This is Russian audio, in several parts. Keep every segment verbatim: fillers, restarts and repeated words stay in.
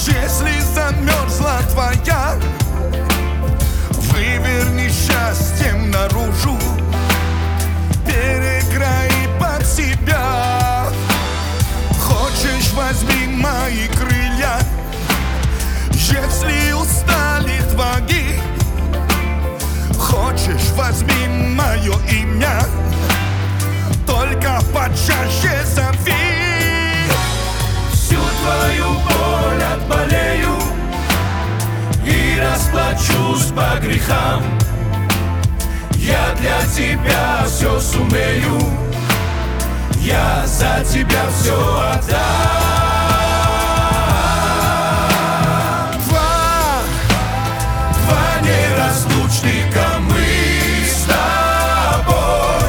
Если замерзла твоя, выверни счастьем наружу, перекрай под себя. Хочешь, возьми мои крылья. Если устали твои, хочешь, возьми мое имя. Только почаще зови. Всю твою боль отболею и расплачусь по грехам. Я для тебя все сумею, я за тебя все отдам. Два, два неразлучника мы с тобой.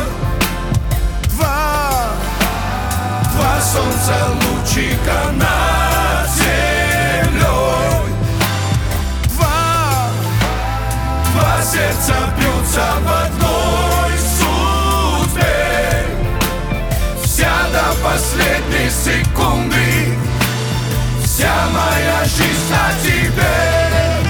Два, Два солнца лучика над землей. два, Два сердца бьются в одной судьбе. Вся до последней секунды, вся моя жизнь о тебе.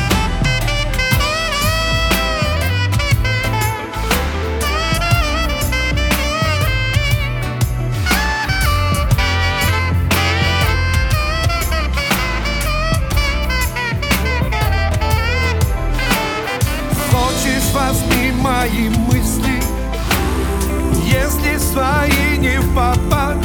хочешь, возьми мои мысли. Если свои не в попад,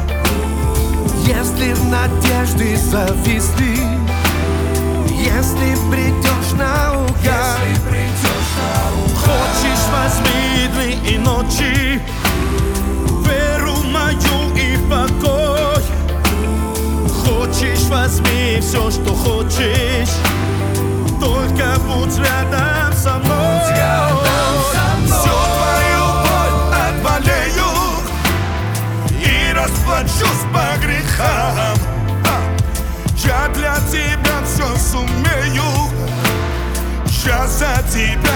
если в надежде зависли, если придешь наугад, хочешь, возьми дни и ночи, веру мою и покой. Хочешь, возьми все, что хочешь, только будь рядом со мной. Всю твою боль отболею и расплачусь по грехам. Я для тебя все сумею, я за тебя